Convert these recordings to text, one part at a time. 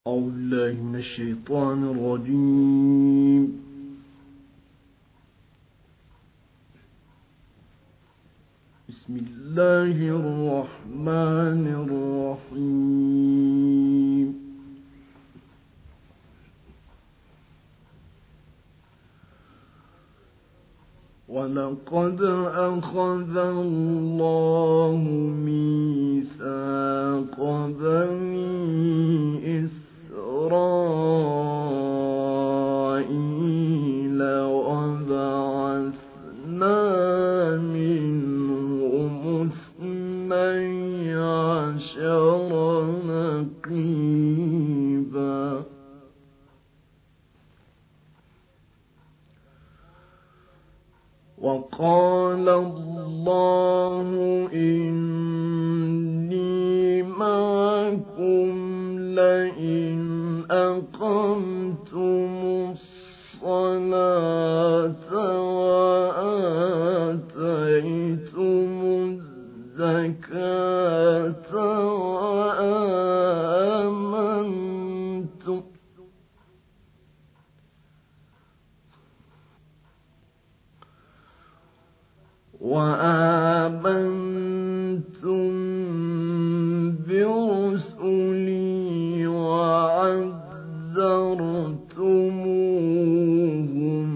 أعوذ بالله من الشيطان الرجيم. بسم الله الرحمن الرحيم. ولقد أخذ الله ميثاق بني إسرائيل وبعثنا منهم 12 نقيبا وقال الله إني معكم لئن أقمتم الصلاة وآتيتم الزكاة وآمنتم برسلي وعزرتموهم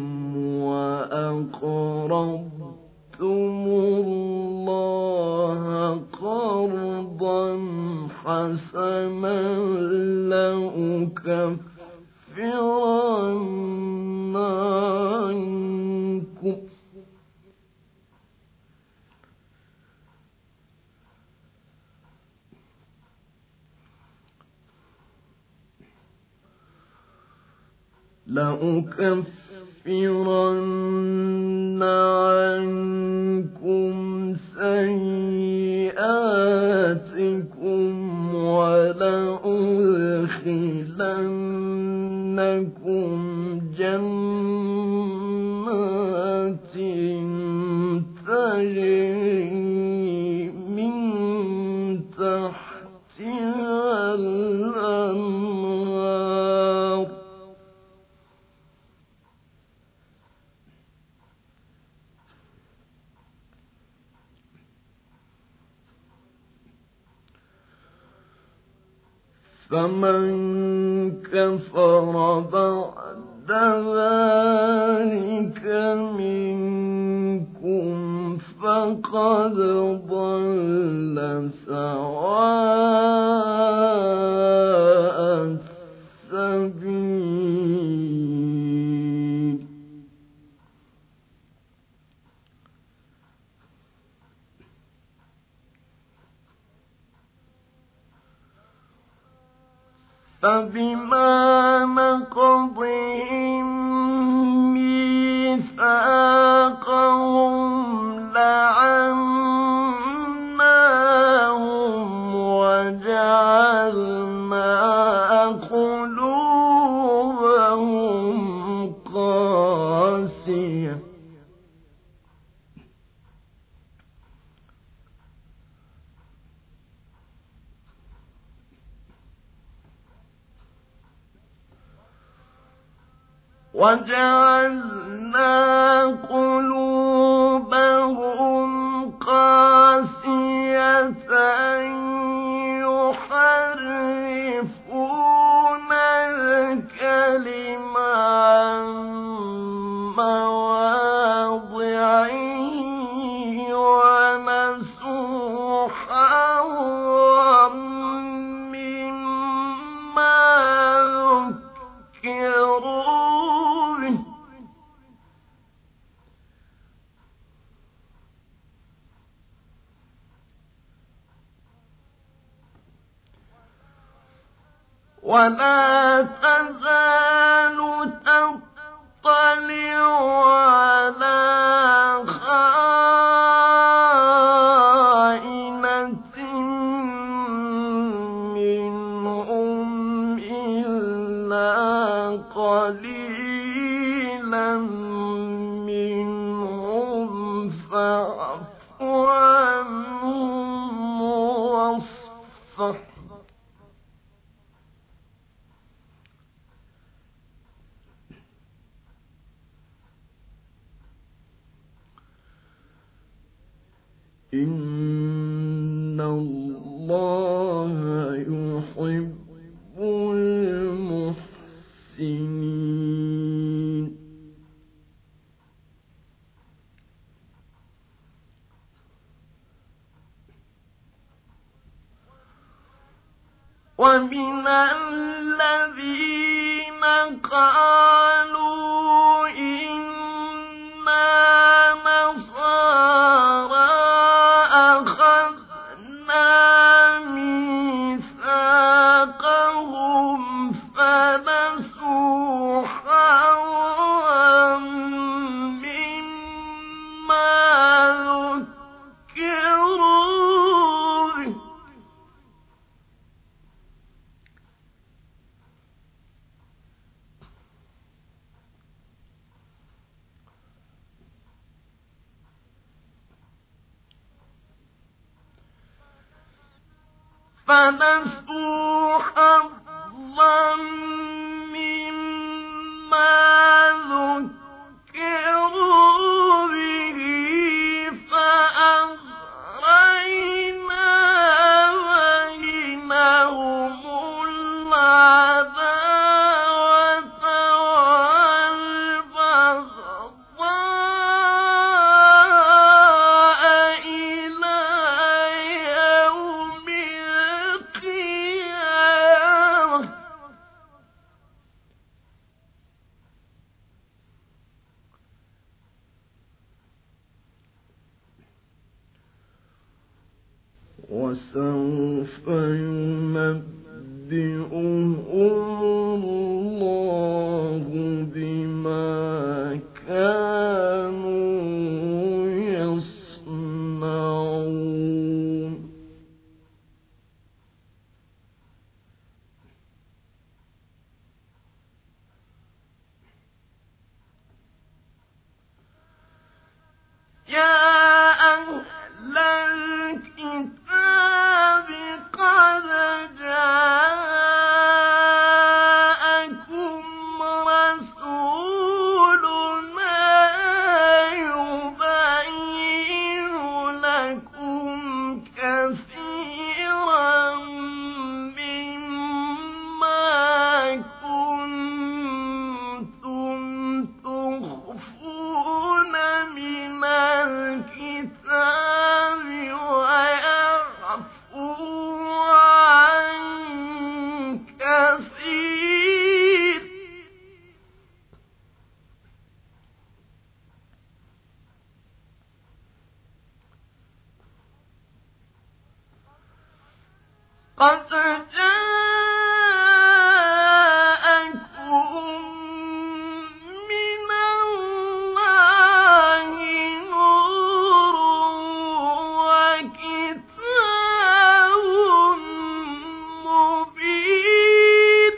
وأقرضتم الله قرضا حسنا لأكفرن عنكم سيئاتكم ولأدخلنكم جنات تجري من تحتها الأنهار فمن كفر بعد ذلك منكم فقد ضل سواء السبيل فبما نقضهم ميثاقهم لعناهم وجعلنا قلوبهم قاسية يحرفون الكلم عن مواضعه ونسوا حظا مما ذكروا به ولا تزال تطلع على خائنة منهم إلا قليلا منهم فاعف عنهم واصفح إن الله يحب المحسنين ومن الذين قالوا إنا نصارى أخذنا ميثاقهم فنسوا حظا مما ذكروا به فنسوا حظا مما ذكروا به فأغرينا بينهم العداوة والبغضاء إلى يوم القيامة وسوف ينبئهم الله بما كانوا يصنعون يا أهل الكتاب قد جاءكم رسولنا يبين لكم كثيرا مما كنتم تخفون من الكتاب ويعفو عن كثير قد جاءكم من الله نور وكتاب مبين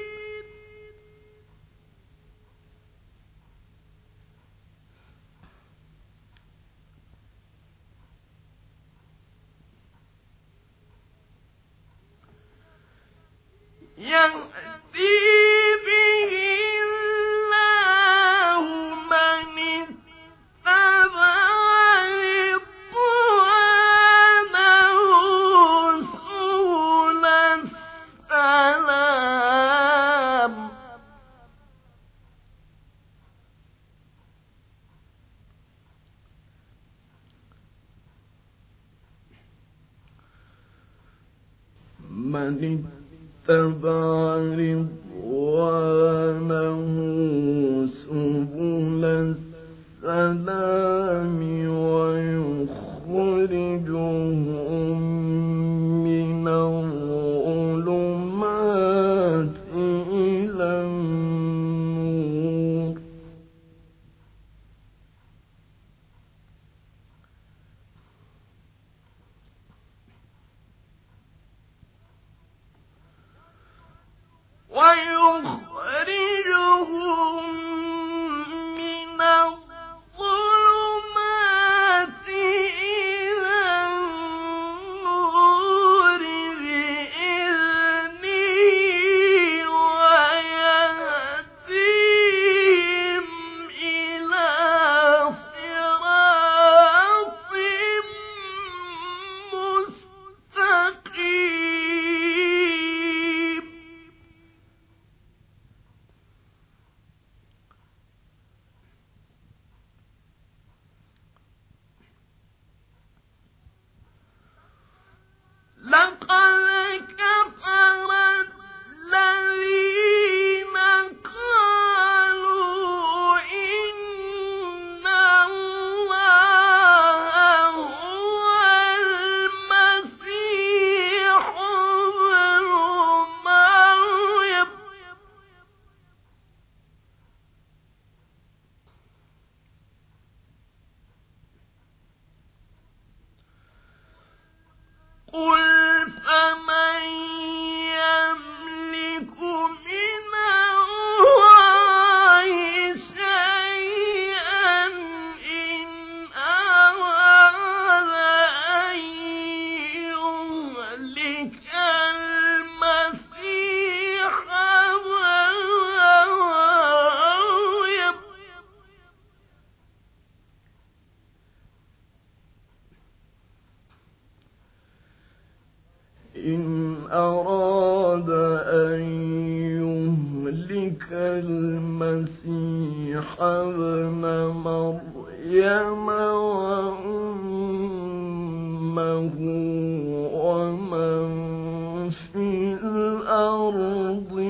يهدي به الله من اتبع رضوانه سبل السلام من اتبع رضوانه سبل السلام ويخرجهم من الظلمات إلى النور ويخرجهم من الظلمات إلى النور بإذنه ويهديهم إلى صراط ابْنَ مَرْيَمَ وَأُمَّهُ وَمَن فِي الْأَرْضِ